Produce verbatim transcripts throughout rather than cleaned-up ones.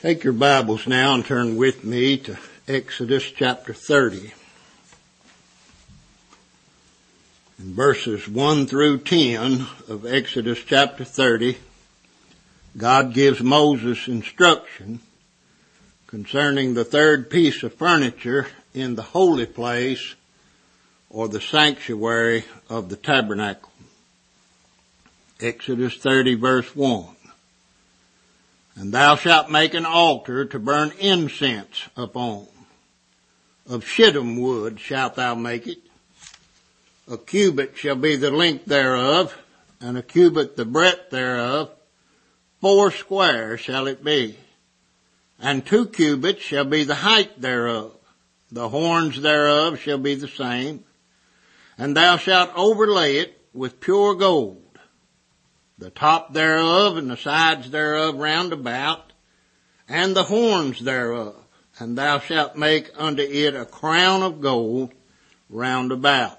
Take your Bibles now and turn with me to Exodus chapter thirty. In verses one through ten of Exodus chapter thirty, God gives Moses instruction concerning the third piece of furniture in the holy place or the sanctuary of the tabernacle. Exodus thirty verse one. And thou shalt make an altar to burn incense upon. Of shittim wood shalt thou make it. A cubit shall be the length thereof, and a cubit the breadth thereof. Four square shall it be. And two cubits shall be the height thereof. The horns thereof shall be the same. And thou shalt overlay it with pure gold. The top thereof and the sides thereof round about, and the horns thereof. And thou shalt make unto it a crown of gold round about.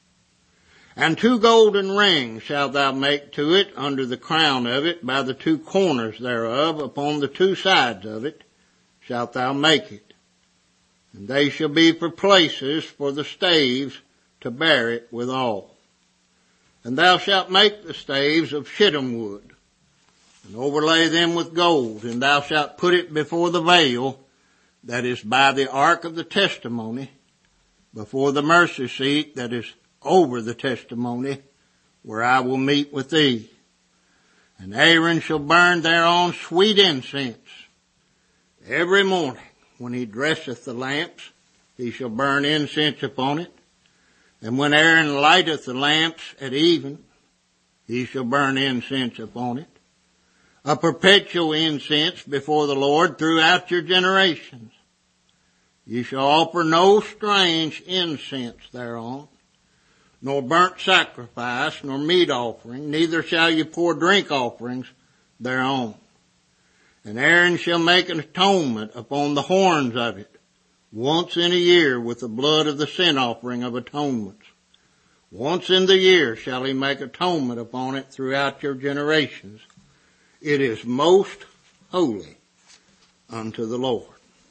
And two golden rings shalt thou make to it under the crown of it, by the two corners thereof, upon the two sides of it shalt thou make it. And they shall be for places for the staves to bear it withal. And thou shalt make the staves of shittim wood, and overlay them with gold, and thou shalt put it before the veil that is by the ark of the testimony, before the mercy seat that is over the testimony, where I will meet with thee. And Aaron shall burn thereon sweet incense. Every morning when he dresseth the lamps, he shall burn incense upon it. And when Aaron lighteth the lamps at even, he shall burn incense upon it. A perpetual incense before the Lord throughout your generations. You shall offer no strange incense thereon, nor burnt sacrifice, nor meat offering, neither shall you pour drink offerings thereon. And Aaron shall make an atonement upon the horns of it, once in a year with the blood of the sin offering of atonements. Once in the year shall he make atonement upon it throughout your generations. It is most holy unto the Lord.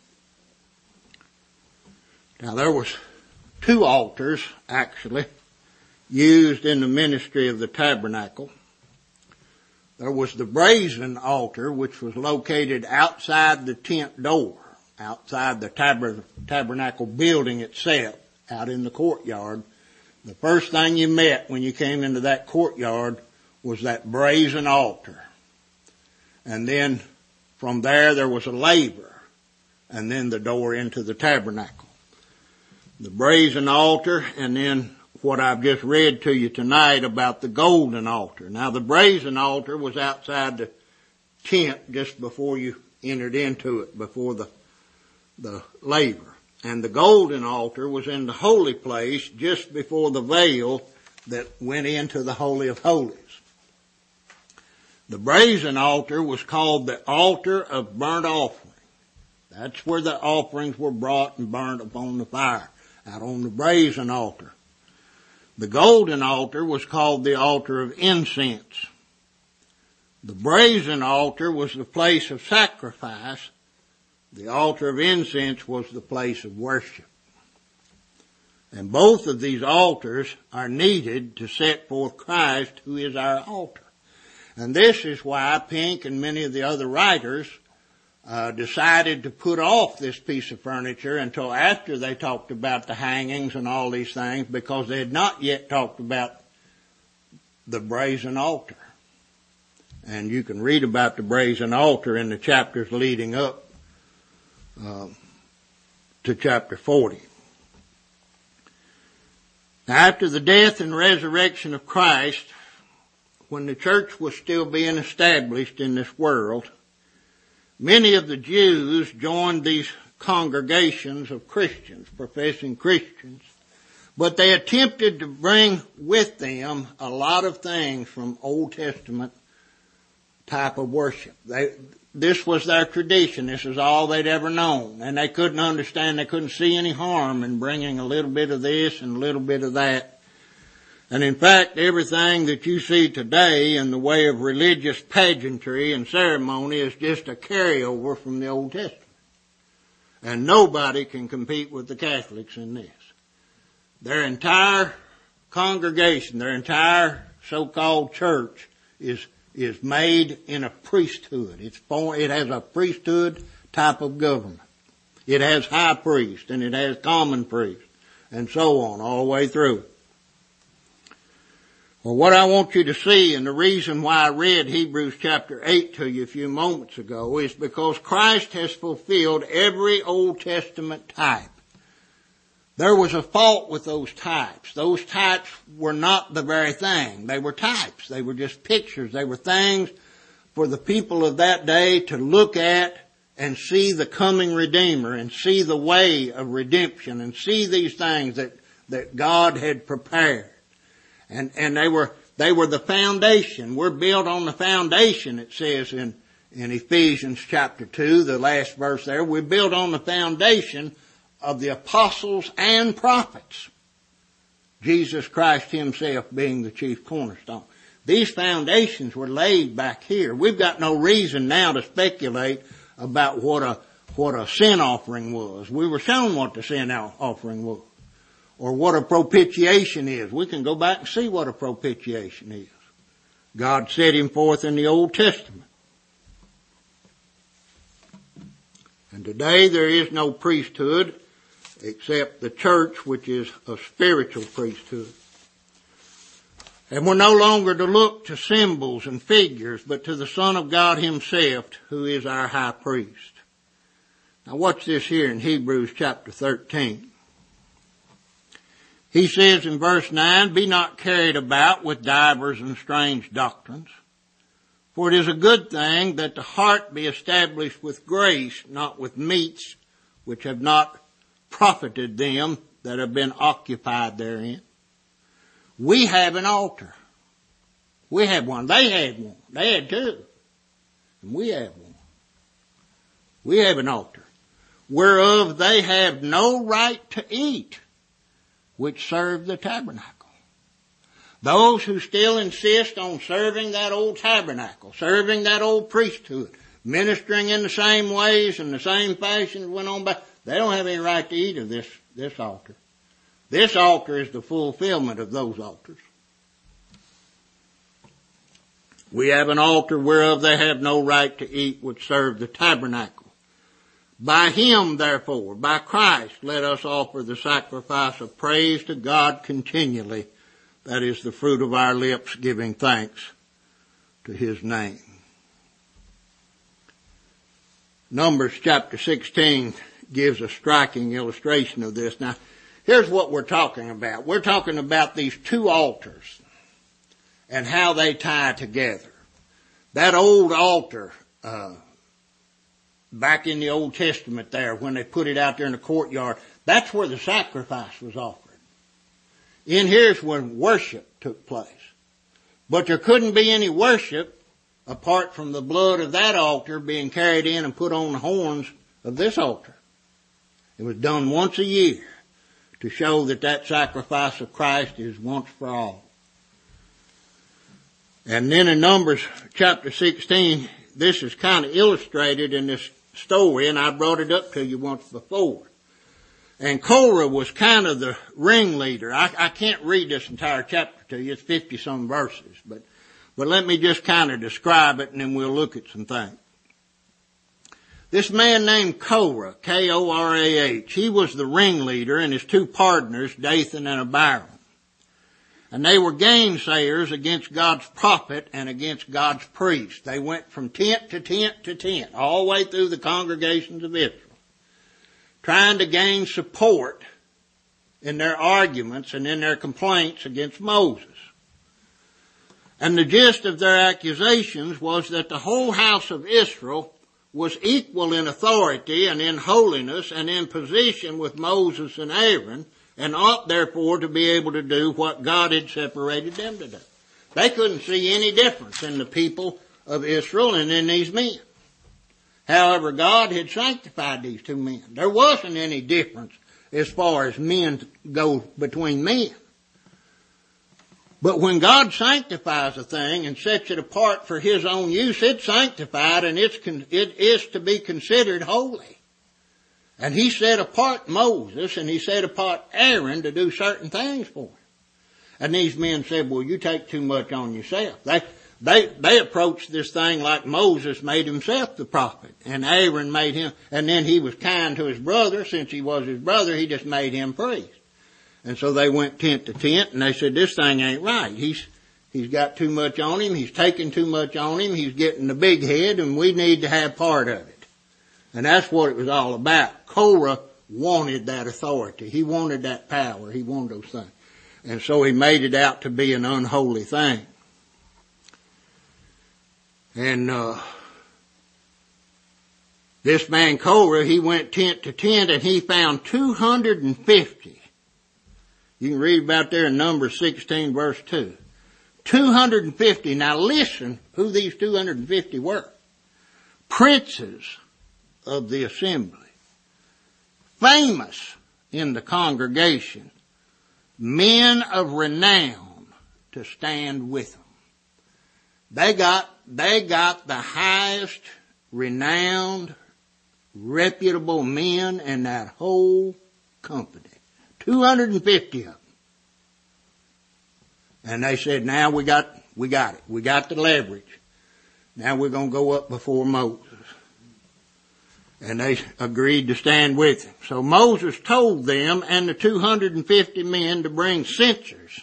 Now there was two altars, actually, used in the ministry of the tabernacle. There was the brazen altar, which was located outside the tent door, outside the tab- tabernacle building itself, out in the courtyard. The first thing you met when you came into that courtyard was that brazen altar. And then from there, there was a laver, and then the door into the tabernacle. The brazen altar, and then what I've just read to you tonight about the golden altar. Now, the brazen altar was outside the tent just before you entered into it, before the the laver. And the golden altar was in the holy place just before the veil that went into the Holy of Holies. The brazen altar was called the altar of burnt offering. That's where the offerings were brought and burnt upon the fire, out on the brazen altar. The golden altar was called the altar of incense. The brazen altar was the place of sacrifice. The altar of incense was the place of worship. And both of these altars are needed to set forth Christ, who is our altar. And this is why Pink and many of the other writers uh, decided to put off this piece of furniture until after they talked about the hangings and all these things, because they had not yet talked about the brazen altar. And you can read about the brazen altar in the chapters leading up Uh, to chapter forty. Now, after the death and resurrection of Christ, when the church was still being established in this world, many of the Jews joined these congregations of Christians, professing Christians, but they attempted to bring with them a lot of things from Old Testament type of worship. They This was their tradition. This is all they'd ever known. And they couldn't understand, they couldn't see any harm in bringing a little bit of this and a little bit of that. And in fact, everything that you see today in the way of religious pageantry and ceremony is just a carryover from the Old Testament. And nobody can compete with the Catholics in this. Their entire congregation, their entire so-called church is is made in a priesthood. It's born, it has a priesthood type of government. It has high priest and it has common priest and so on all the way through. Well, what I want you to see, and the reason why I read Hebrews chapter eight to you a few moments ago, is because Christ has fulfilled every Old Testament type. There was a fault with those types. Those types were not the very thing. They were types. They were just pictures. They were things for the people of that day to look at and see the coming Redeemer and see the way of redemption and see these things that, that God had prepared. And, and they were, they were the foundation. We're built on the foundation, it says in, in Ephesians chapter two, the last verse there. We're built on the foundation of the apostles and prophets. Jesus Christ himself being the chief cornerstone. These foundations were laid back here. We've got no reason now to speculate about what a, what a sin offering was. We were shown what the sin offering was. Or what a propitiation is. We can go back and see what a propitiation is. God set him forth in the Old Testament. And today there is no priesthood except the church, which is a spiritual priesthood. And we're no longer to look to symbols and figures, but to the Son of God himself, who is our high priest. Now watch this here in Hebrews chapter thirteen. He says in verse nine, "Be not carried about with divers and strange doctrines, for it is a good thing that the heart be established with grace, not with meats, which have not profited them that have been occupied therein." We have an altar. We have one. They had one. They had two. And we have one. We have an altar, whereof they have no right to eat, which serve the tabernacle. Those who still insist on serving that old tabernacle, serving that old priesthood, ministering in the same ways and the same fashions went on by, they don't have any right to eat of this, this altar. This altar is the fulfillment of those altars. We have an altar whereof they have no right to eat, which serve the tabernacle. By him, therefore, by Christ, let us offer the sacrifice of praise to God continually. That is the fruit of our lips, giving thanks to his name. Numbers chapter sixteen gives a striking illustration of this. Now, here's what we're talking about. We're talking about these two altars and how they tie together. That old altar, uh, back in the Old Testament there, when they put it out there in the courtyard, that's where the sacrifice was offered. In here's when worship took place. But there couldn't be any worship apart from the blood of that altar being carried in and put on the horns of this altar. It was done once a year to show that that sacrifice of Christ is once for all. And then in Numbers chapter sixteen, this is kind of illustrated in this story, and I brought it up to you once before. And Korah was kind of the ringleader. I, I can't read this entire chapter to you. It's fifty some verses, but, but let me just kind of describe it and then we'll look at some things. This man named Korah, K O R A H, he was the ringleader, and his two partners, Dathan and Abiram. And they were gainsayers against God's prophet and against God's priest. They went from tent to tent to tent, all the way through the congregations of Israel, trying to gain support in their arguments and in their complaints against Moses. And the gist of their accusations was that the whole house of Israel was equal in authority and in holiness and in position with Moses and Aaron, and ought therefore to be able to do what God had separated them to do. They couldn't see any difference in the people of Israel and in these men. However, God had sanctified these two men. There wasn't any difference as far as men go between men. But when God sanctifies a thing and sets it apart for His own use, it's sanctified and it's con- it is to be considered holy. And He set apart Moses and He set apart Aaron to do certain things for Him. And these men said, well, you take too much on yourself. They, they, they approached this thing like Moses made himself the prophet and Aaron made him, and then he was kind to his brother. Since he was his brother, he just made him priest. And so they went tent to tent and they said, this thing ain't right. He's, he's got too much on him. He's taking too much on him. He's getting the big head and we need to have part of it. And that's what it was all about. Korah wanted that authority. He wanted that power. He wanted those things. And so he made it out to be an unholy thing. And, uh, this man Korah, he went tent to tent and he found two hundred fifty. You can read about there in Numbers sixteen verse two. two hundred fifty. Now listen who these two hundred fifty were. Princes of the assembly. Famous in the congregation. Men of renown to stand with them. They got, they got the highest renowned, reputable men in that whole company. two hundred fifty of them. And they said, now we got, we got it. We got the leverage. Now we're going to go up before Moses. And they agreed to stand with him. So Moses told them and the two hundred fifty men to bring censers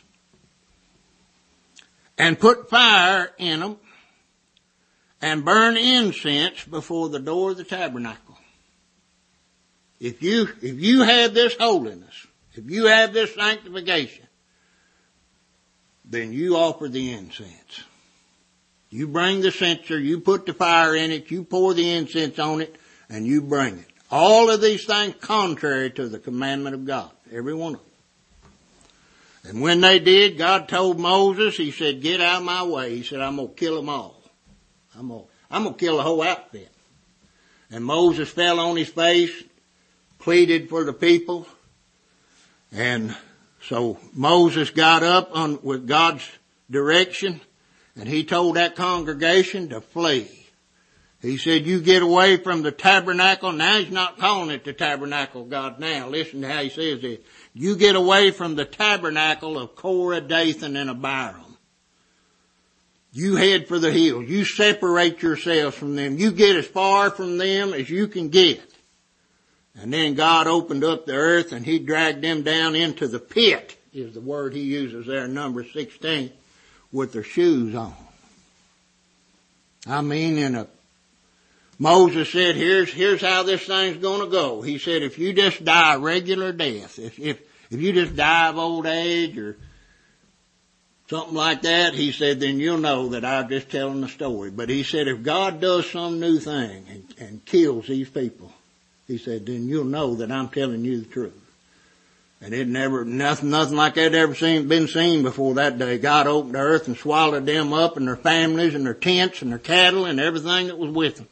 and put fire in them and burn incense before the door of the tabernacle. If you, if you have this holiness, if you have this sanctification, then you offer the incense. You bring the censer, you put the fire in it, you pour the incense on it, and you bring it. All of these things contrary to the commandment of God. Every one of them. And when they did, God told Moses, He said, get out of my way. He said, I'm going to kill them all. I'm going I'm going to kill the whole outfit. And Moses fell on his face, pleaded for the people. And so Moses got up on, with God's direction, and he told that congregation to flee. He said, you get away from the tabernacle. Now he's not calling it the tabernacle of God now. Listen to how he says this. You get away from the tabernacle of Korah, Dathan, and Abiram. You head for the hills. You separate yourselves from them. You get as far from them as you can get. And then God opened up the earth and He dragged them down into the pit, is the word He uses there in Numbers sixteen, with their shoes on. I mean, in a Moses said, here's, here's how this thing's gonna go. He said, if you just die a regular death, if, if, if you just die of old age or something like that, he said, then you'll know that I'm just telling the story. But he said, if God does some new thing and, and kills these people, he said, then you'll know that I'm telling you the truth. And it never, nothing, nothing like that ever seen, been seen before that day. God opened the earth and swallowed them up and their families and their tents and their cattle and everything that was with them.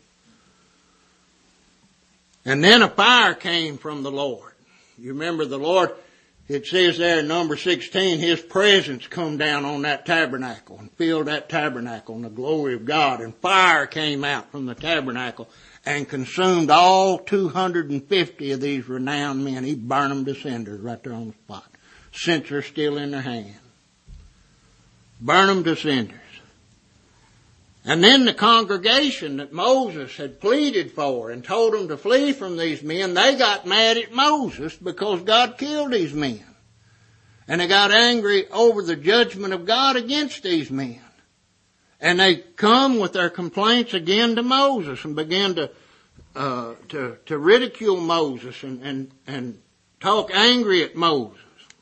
And then a fire came from the Lord. You remember the Lord, it says there in number sixteen, His presence come down on that tabernacle and filled that tabernacle in the glory of God. And fire came out from the tabernacle and consumed all two hundred fifty of these renowned men. He burned them to cinders right there on the spot. Censer still in their hand. Burn them to cinders. And then the congregation that Moses had pleaded for and told them to flee from these men, they got mad at Moses because God killed these men. And they got angry over the judgment of God against these men. And they come with their complaints again to Moses and began to uh, to, to ridicule Moses and, and, and talk angry at Moses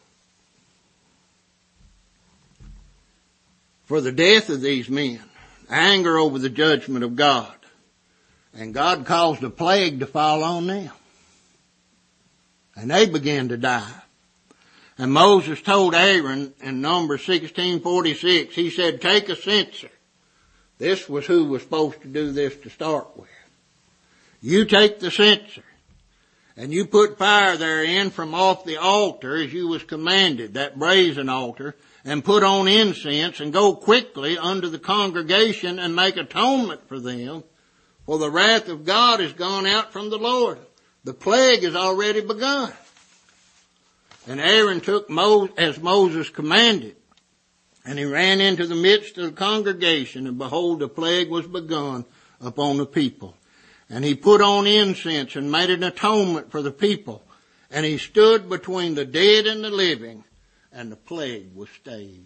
for the death of these men. Anger over the judgment of God. And God caused a plague to fall on them. And they began to die. And Moses told Aaron in Numbers sixteen forty-six, he said, take a censer. This was who was supposed to do this to start with. You take the censer and you put fire therein from off the altar as you was commanded, that brazen altar, and put on incense, and go quickly unto the congregation and make atonement for them, for the wrath of God is gone out from the Lord. The plague has already begun. And Aaron took Mo- as Moses commanded, and he ran into the midst of the congregation, and behold, the plague was begun upon the people. And he put on incense and made an atonement for the people. And he stood between the dead and the living, and the plague was stayed.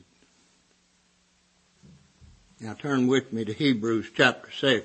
Now turn with me to Hebrews chapter seven.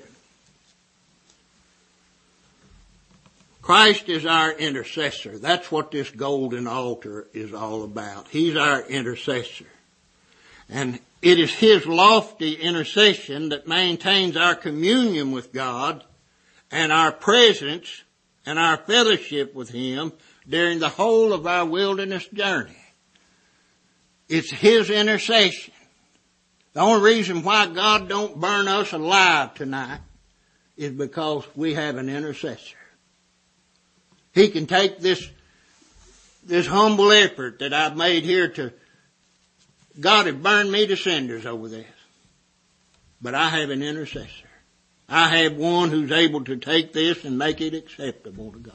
Christ is our intercessor. That's what this golden altar is all about. He's our intercessor. And it is his lofty intercession that maintains our communion with God and our presence and our fellowship with him during the whole of our wilderness journey. It's his intercession. The only reason why God don't burn us alive tonight is because we have an intercessor. He can take this, this humble effort that I've made here to, God had burned me to cinders over this. But I have an intercessor. I have one who's able to take this and make it acceptable to God.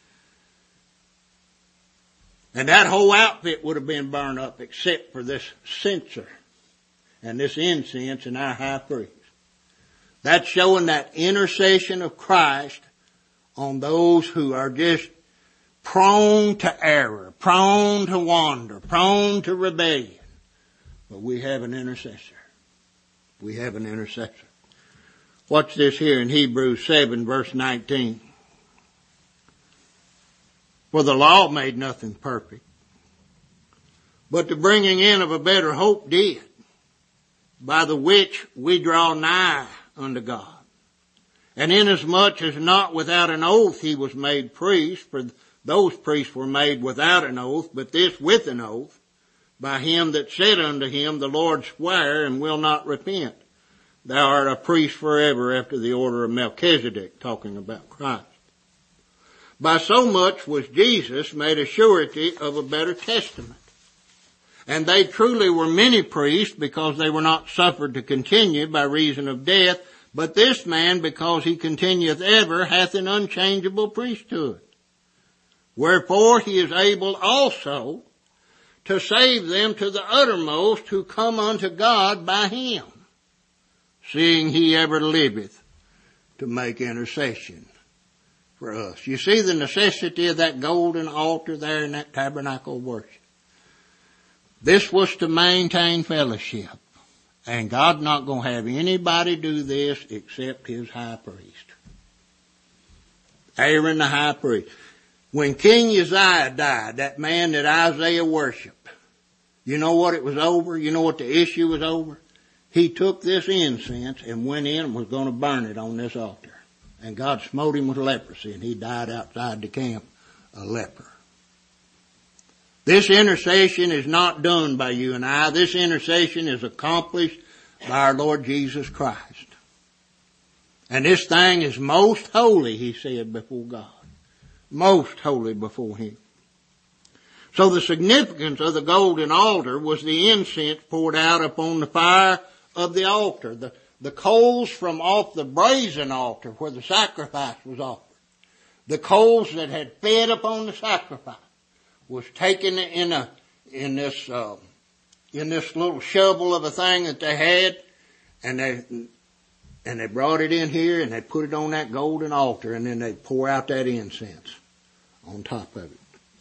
And that whole outfit would have been burned up except for this censer and this incense and our high priest. That's showing that intercession of Christ on those who are just prone to error, prone to wander, prone to rebellion. But we have an intercessor. We have an intercessor. Watch this here in Hebrews seven verse nineteen. For the law made nothing perfect, but the bringing in of a better hope did, by the which we draw nigh unto God. And inasmuch as not without an oath he was made priest, for those priests were made without an oath, but this with an oath, by him that said unto him, the Lord sware and will not repent. Thou art a priest forever after the order of Melchizedek, talking about Christ. By so much was Jesus made a surety of a better testament. And they truly were many priests, because they were not suffered to continue by reason of death, but this man, because he continueth ever, hath an unchangeable priesthood. Wherefore he is able also to save them to the uttermost who come unto God by him, seeing he ever liveth to make intercession for us. You see the necessity of that golden altar there in that tabernacle of worship. This was to maintain fellowship. And God's not going to have anybody do this except his high priest. Aaron the high priest. When King Uzziah died, that man that Isaiah worshiped, you know what it was over? You know what the issue was over? He took this incense and went in and was going to burn it on this altar. And God smote him with leprosy, and he died outside the camp a leper. This intercession is not done by you and I. This intercession is accomplished by our Lord Jesus Christ. And this thing is most holy, he said, before God. Most holy before him. So the significance of the golden altar was the incense poured out upon the fire of the altar. The, the coals from off the brazen altar where the sacrifice was offered. The coals that had fed upon the sacrifice was taken in a, in this, uh, in this little shovel of a thing that they had, and they, and they brought it in here and they put it on that golden altar, and then they pour out that incense on top of it.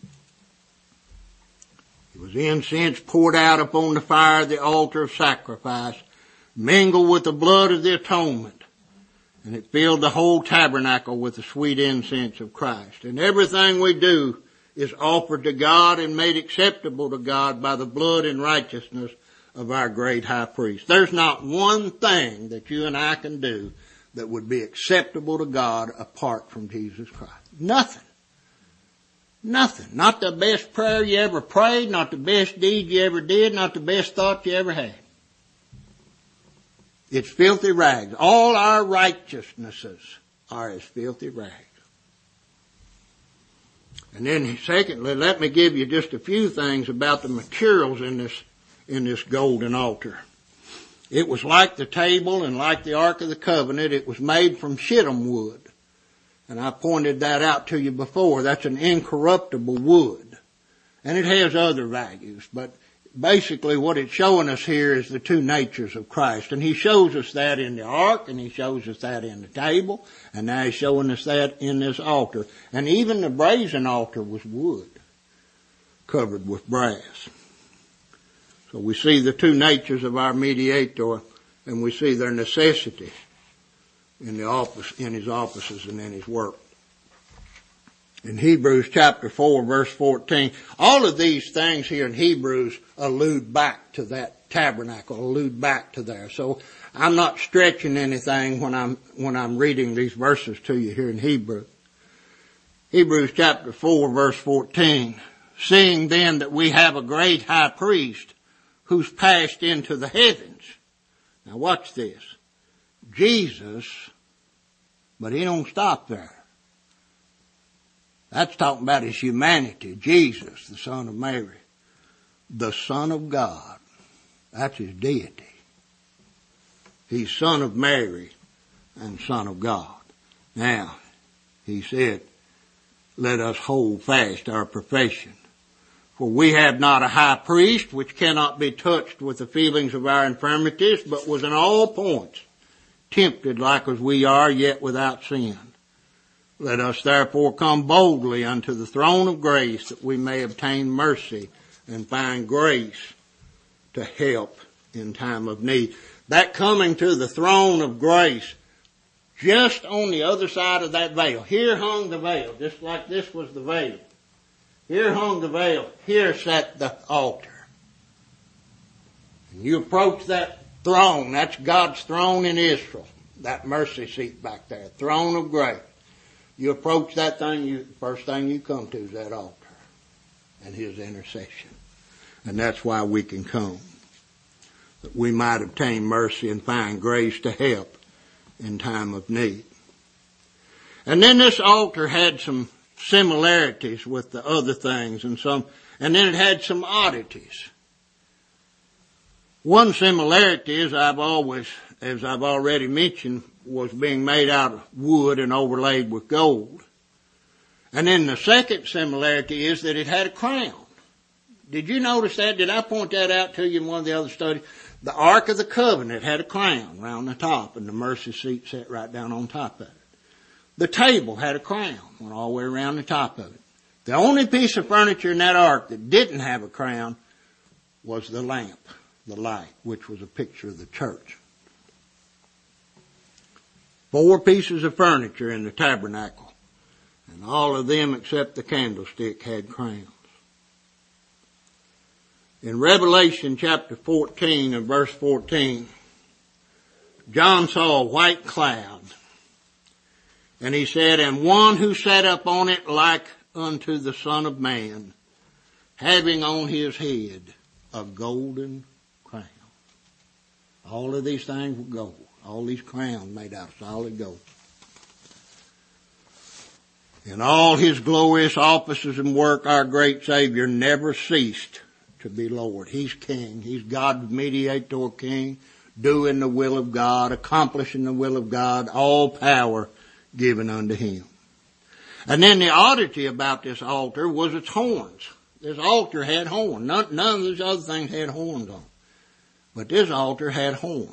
It was incense poured out upon the fire of the altar of sacrifice, mingled with the blood of the atonement, and it filled the whole tabernacle with the sweet incense of Christ. And everything we do is offered to God and made acceptable to God by the blood and righteousness of our great high priest. There's not one thing that you and I can do that would be acceptable to God apart from Jesus Christ. Nothing. Nothing. Not the best prayer you ever prayed, not the best deed you ever did, not the best thought you ever had. It's filthy rags. All our righteousnesses are as filthy rags. And then secondly, let me give you just a few things about the materials in this, in this golden altar. It was like the table and like the Ark of the Covenant. It was made from shittim wood. And I pointed that out to you before. That's an incorruptible wood. And it has other values. But basically what it's showing us here is the two natures of Christ. And he shows us that in the ark, and he shows us that in the table, and now he's showing us that in this altar. And even the brazen altar was wood, covered with brass. So we see the two natures of our mediator, and we see their necessity in the office, in his offices and in his work. In Hebrews chapter four, verse fourteen, all of these things here in Hebrews allude back to that tabernacle, allude back to there. So I'm not stretching anything when I'm, when I'm reading these verses to you here in Hebrew. Hebrews chapter four, verse fourteen, seeing then that we have a great high priest who's passed into the heavens. Now watch this. Jesus, but he don't stop there. That's talking about his humanity. Jesus, the Son of Mary, the Son of God. That's his deity. He's Son of Mary and Son of God. Now, he said, let us hold fast our profession. For we have not a high priest which cannot be touched with the feelings of our infirmities, but was in all points tempted like as we are, yet without sin. Let us therefore come boldly unto the throne of grace, that we may obtain mercy and find grace to help in time of need. That coming to the throne of grace, just on the other side of that veil. Here hung the veil, just like this was the veil. Here hung the veil. Here sat the altar. And you approach that throne. That's God's throne in Israel. That mercy seat back there. Throne of grace. You approach that thing, you, first thing you come to is that altar and his intercession. And that's why we can come. That we might obtain mercy and find grace to help in time of need. And then this altar had some similarities with the other things, and some, and then it had some oddities. One similarity, as I've always, as I've already mentioned, was being made out of wood and overlaid with gold. And then the second similarity is that it had a crown. Did you notice that? Did I point that out to you in one of the other studies? The Ark of the Covenant had a crown round the top, and the mercy seat sat right down on top of it. The table had a crown, went all the way around the top of it. The only piece of furniture in that ark that didn't have a crown was the lamp, the light, which was a picture of the church. Four pieces of furniture in the tabernacle, and all of them except the candlestick had crowns. In Revelation chapter fourteen and verse fourteen, John saw a white cloud, and he said, and one who sat up on it like unto the Son of Man, having on his head a golden crown. All of these things were gold. All these crowns made out of solid gold. In all his glorious offices and work, our great Savior never ceased to be Lord. He's King. He's God's mediator King, doing the will of God, accomplishing the will of God, all power given unto him. And then the oddity about this altar was its horns. This altar had horns. None, none of these other things had horns on. But this altar had horns.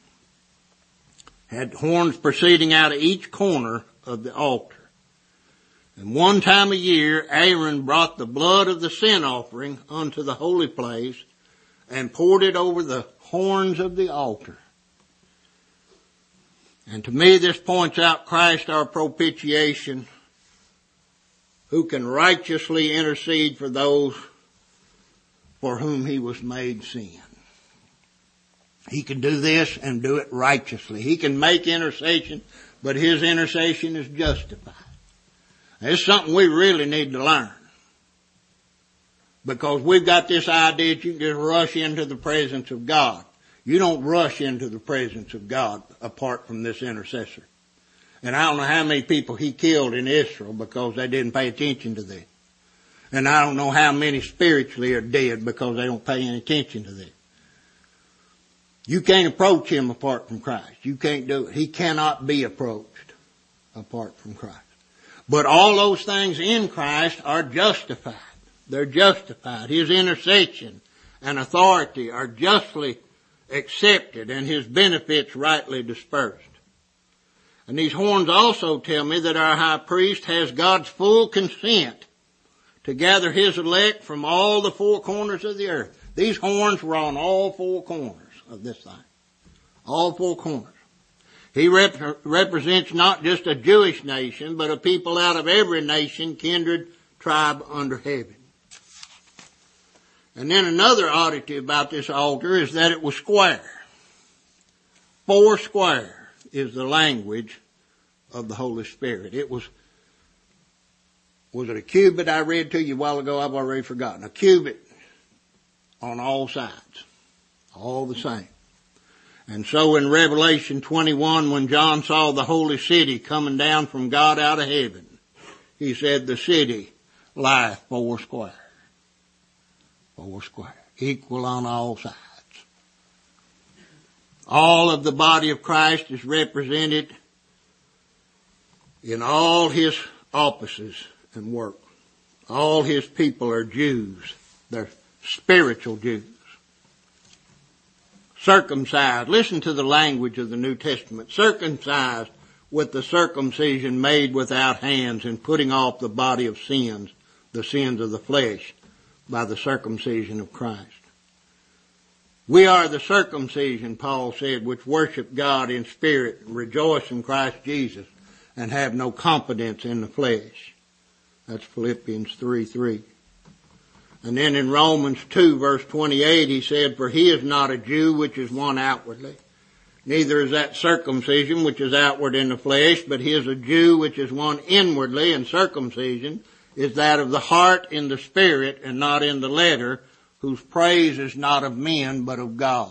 Had horns proceeding out of each corner of the altar. And one time a year, Aaron brought the blood of the sin offering unto the holy place and poured it over the horns of the altar. And to me, this points out Christ, our propitiation, who can righteously intercede for those for whom he was made sin. He can do this and do it righteously. He can make intercession, but his intercession is justified. It's something we really need to learn. Because we've got this idea that you can just rush into the presence of God. You don't rush into the presence of God apart from this intercessor. And I don't know how many people he killed in Israel because they didn't pay attention to them. And I don't know how many spiritually are dead because they don't pay any attention to them. You can't approach him apart from Christ. You can't do it. He cannot be approached apart from Christ. But all those things in Christ are justified. They're justified. His intercession and authority are justly accepted and his benefits rightly dispersed. And these horns also tell me that our high priest has God's full consent to gather his elect from all the four corners of the earth. These horns were on all four corners of this thing. All four corners. He rep- represents not just a Jewish nation, but a people out of every nation, kindred, tribe under heaven. And then another oddity about this altar is that it was square. Four square is the language of the Holy Spirit. It was, was it a cubit I read to you a while ago? I've already forgotten. A cubit on all sides. All the same. And so in Revelation twenty-one, when John saw the holy city coming down from God out of heaven, he said, the city lieth four square. Four square. Equal on all sides. All of the body of Christ is represented in all his offices and work. All his people are Jews. They're spiritual Jews. Circumcised. Listen to the language of the New Testament. Circumcised with the circumcision made without hands and putting off the body of sins, the sins of the flesh, by the circumcision of Christ. We are the circumcision, Paul said, which worship God in spirit, rejoice in Christ Jesus, and have no confidence in the flesh. That's Philippians three three. And then in Romans two verse twenty-eight he said, for he is not a Jew which is one outwardly, neither is that circumcision which is outward in the flesh, but he is a Jew which is one inwardly, and circumcision is that of the heart in the spirit and not in the letter, whose praise is not of men but of God.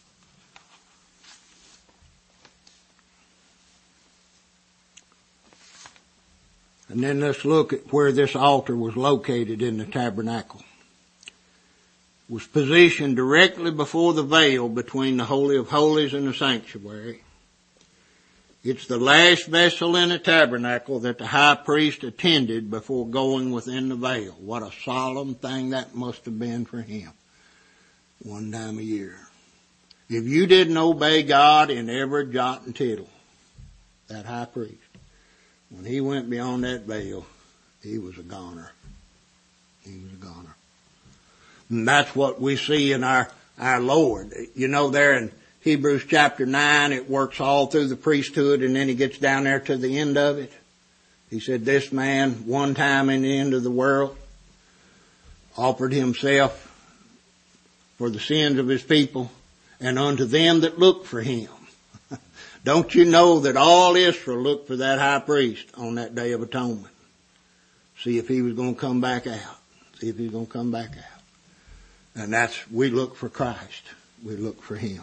And then let's look at where this altar was located in the tabernacle. It was positioned directly before the veil between the Holy of Holies and the sanctuary. It's the last vessel in the tabernacle that the high priest attended before going within the veil. What a solemn thing that must have been for him. One time a year. If you didn't obey God in every jot and tittle, that high priest, when he went beyond that veil, he was a goner. He was a goner. And that's what we see in our, our Lord. You know, there in Hebrews chapter nine, it works all through the priesthood, and then he gets down there to the end of it. He said, this man, one time in the end of the world, offered himself for the sins of his people, and unto them that look for him. Don't you know that all Israel looked for that high priest on that day of atonement? See if he was going to come back out. See if he was going to come back out. And that's, we look for Christ. We look for him.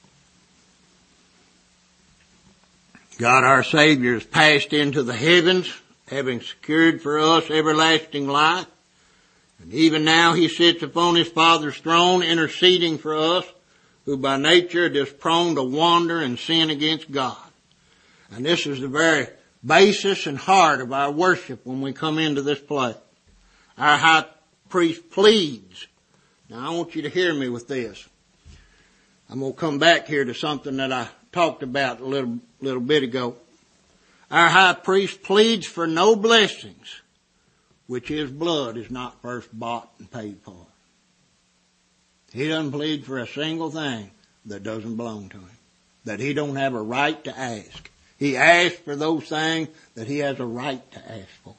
God our Savior has passed into the heavens, having secured for us everlasting life. And even now he sits upon his Father's throne, interceding for us, who by nature are just prone to wander and sin against God. And this is the very basis and heart of our worship when we come into this place. Our high priest pleads. Now I want you to hear me with this. I'm going to come back here to something that I talked about a little, little bit ago. Our high priest pleads for no blessings which his blood is not first bought and paid for. He doesn't plead for a single thing that doesn't belong to him, that he don't have a right to ask. He asks for those things that he has a right to ask for.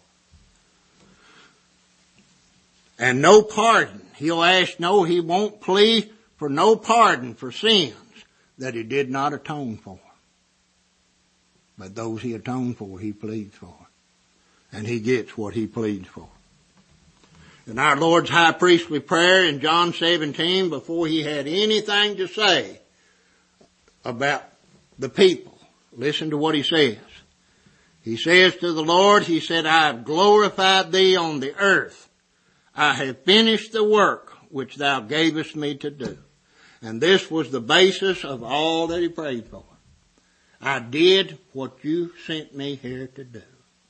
And no pardon. He'll ask no, he won't plead for no pardon for sins that he did not atone for. But those he atoned for, he pleads for. And he gets what he pleads for. In our Lord's high priestly prayer in John seventeen, before he had anything to say about the people, listen to what he says. He says to the Lord, he said, I have glorified thee on the earth. I have finished the work which thou gavest me to do. And this was the basis of all that he prayed for. I did what you sent me here to do.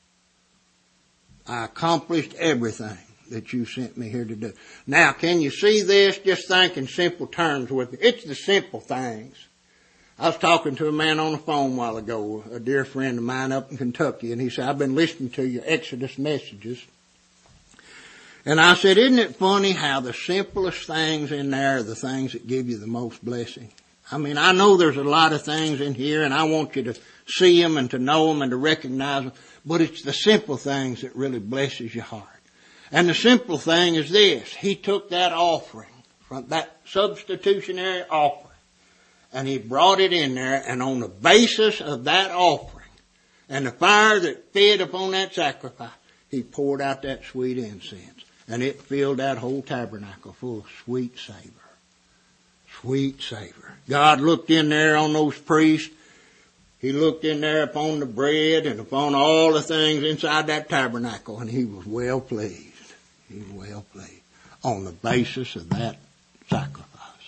I accomplished everything that you sent me here to do. Now, can you see this? Just think in simple terms with me. It's the simple things. I was talking to a man on the phone a while ago, a dear friend of mine up in Kentucky, and he said, I've been listening to your Exodus messages. And I said, isn't it funny how the simplest things in there are the things that give you the most blessing? I mean, I know there's a lot of things in here, and I want you to see them and to know them and to recognize them, but it's the simple things that really blesses your heart. And the simple thing is this. He took that offering, from that substitutionary offering, and he brought it in there, and on the basis of that offering and the fire that fed upon that sacrifice, he poured out that sweet incense. And it filled that whole tabernacle full of sweet savor. Sweet savor. God looked in there on those priests. He looked in there upon the bread and upon all the things inside that tabernacle, and he was well pleased. He was well pleased on the basis of that sacrifice.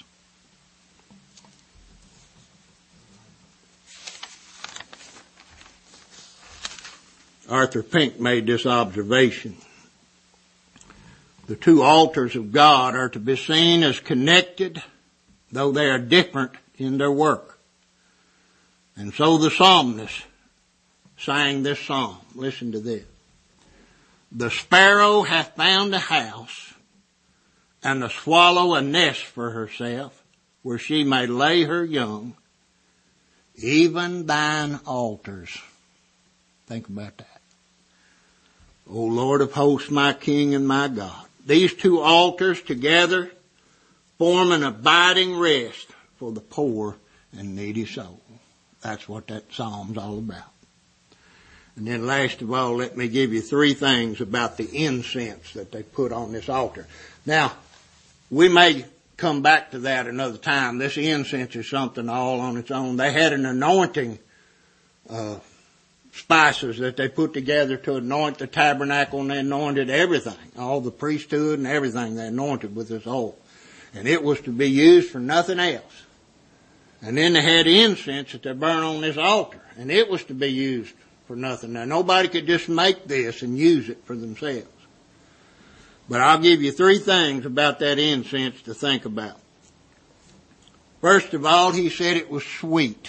Arthur Pink made this observation. The two altars of God are to be seen as connected, though they are different in their work. And so the psalmist sang this psalm. Listen to this. The sparrow hath found a house, and the swallow a nest for herself, where she may lay her young, even thine altars. Think about that. O Lord of hosts, my King and my God. These two altars together form an abiding rest for the poor and needy soul. That's what that psalm's all about. And then last of all, let me give you three things about the incense that they put on this altar. Now, we may come back to that another time. This incense is something all on its own. They had an anointing uh spices that they put together to anoint the tabernacle, and they anointed everything, all the priesthood and everything they anointed with this oil. And it was to be used for nothing else. And then they had incense that they burn on this altar, and it was to be used for nothing. Now, nobody could just make this and use it for themselves. But I'll give you three things about that incense to think about. First of all, he said it was sweet.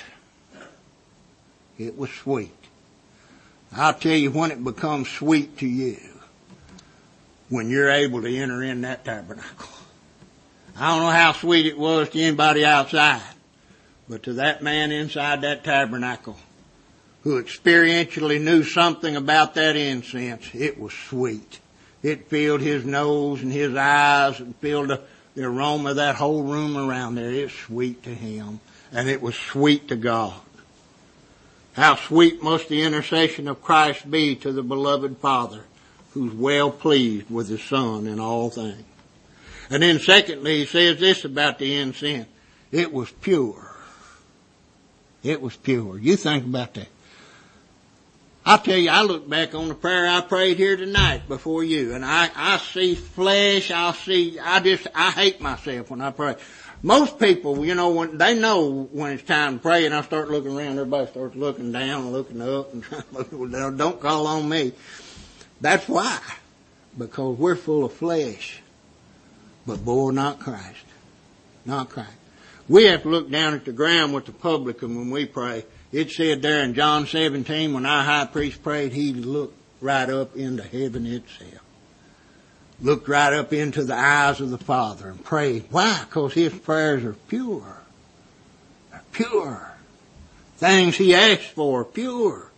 It was sweet. I'll tell you when it becomes sweet to you, when you're able to enter in that tabernacle. I don't know how sweet it was to anybody outside, but to that man inside that tabernacle who experientially knew something about that incense, it was sweet. It filled his nose and his eyes and filled the, the aroma of that whole room around there. It's sweet to him, and it was sweet to God. How sweet must the intercession of Christ be to the beloved Father, who's well pleased with his Son in all things. And then secondly, he says this about the incense. It was pure. It was pure. You think about that. I'll tell you, I look back on the prayer I prayed here tonight before you, and I, I see flesh, I see, I just, I hate myself when I pray. Most people, you know, when they know when it's time to pray, and I start looking around, everybody starts looking down and looking up and trying to look, don't call on me. That's why. Because we're full of flesh. But boy, not Christ. Not Christ. We have to look down at the ground with the publican when we pray. It said there in John seventeen, when our high priest prayed, he looked right up into heaven itself. Looked right up into the eyes of the Father and prayed. Why? Because his prayers are pure. They're pure. Things he asked for are pure.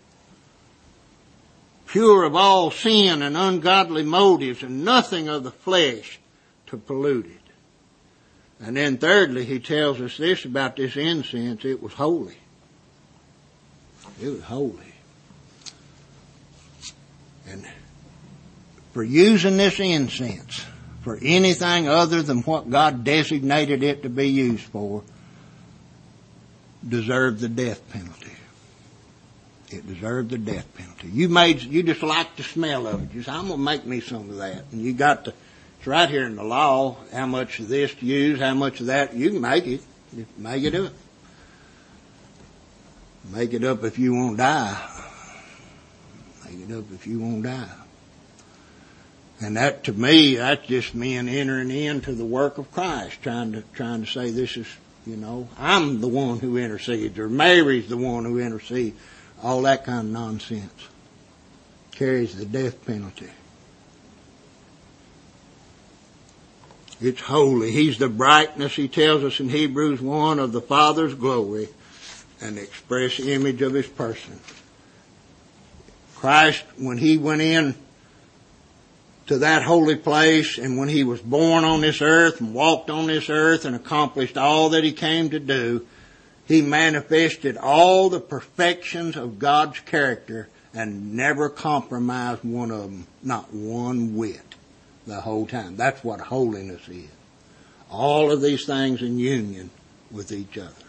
Pure of all sin and ungodly motives, and nothing of the flesh to pollute it. And then thirdly, he tells us this about this incense. It was holy. It was holy. And for using this incense for anything other than what God designated it to be used for, deserved the death penalty. It deserved the death penalty. You made, you just liked the smell of it. You said, I'm going to make me some of that. And you got to, it's right here in the law, how much of this to use, how much of that. You can make it. Just make it up. Make it up if you won't die. Make it up if you won't die. And that, to me, that's just men entering into the work of Christ, trying to, trying to say this is, you know, I'm the one who intercedes, or Mary's the one who intercedes. All that kind of nonsense carries the death penalty. It's holy. He's the brightness, he tells us in Hebrews one, of the Father's glory and the express image of his person. Christ, when he went in to that holy place, and when he was born on this earth and walked on this earth and accomplished all that he came to do, he manifested all the perfections of God's character and never compromised one of them, not one whit, the whole time. That's what holiness is. All of these things in union with each other.